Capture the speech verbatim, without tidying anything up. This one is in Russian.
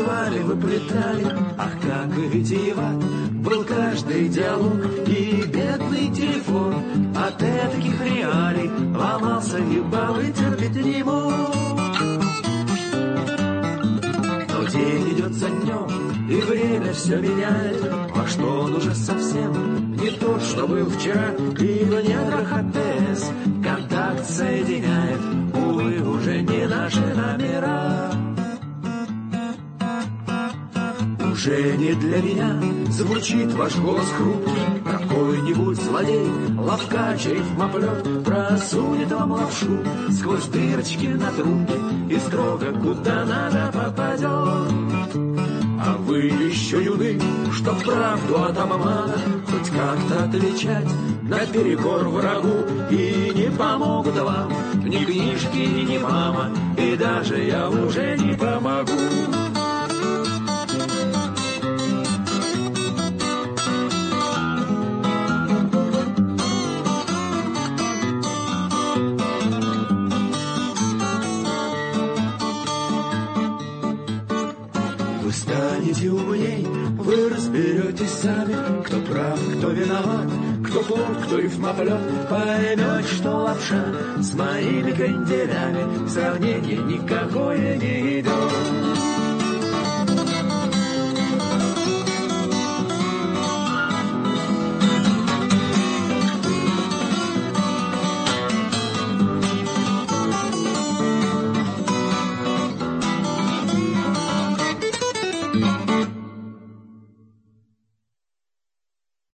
танцевали, выплетали, ах, как витиеват был каждый диалог. И бедный телефон от таких реалий ломался и баллы терпеть не мог. Но день идет за днем, и время все меняет, а что он уже совсем не тот, что был вчера. И в недрах АТС контакт соединяет, увы, уже не наши номера. Уже не для меня звучит ваш голос хрупкий. Какой-нибудь злодей, ловкач, рифмоплет просунет вам лапшу сквозь дырочки на трубке и строго куда надо попадет. А вы еще юны, что правду от обмана хоть как-то отличать наперекор врагу. И не помогут вам ни книжки, ни мама, и даже я уже не помогу. Вы станете умней, вы разберетесь сами, кто прав, кто виноват, кто плод, кто рифмоплет. Поймете, что лапша с моими кренделями в сравнение никакое не идет.